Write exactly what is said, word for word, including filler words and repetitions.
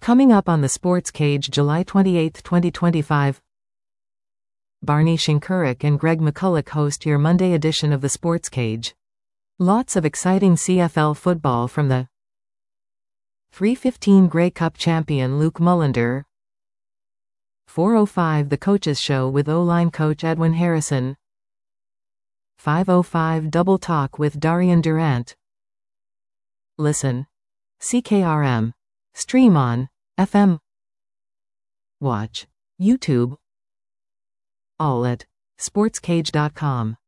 Coming up on the Sports Cage July twenty-eighth, twenty twenty-five. Barney Shinkarik and Greg McCulloch host your Monday edition of the Sports Cage. Lots of exciting C F L football from the three fifteen Grey Cup champion Luke Mullender. four oh five The Coaches Show with O-line coach Edwin Harrison. five oh five Double Talk with Darian Durant. Listen. C K R M. Stream on F M. Watch YouTube. All at sports cage dot com.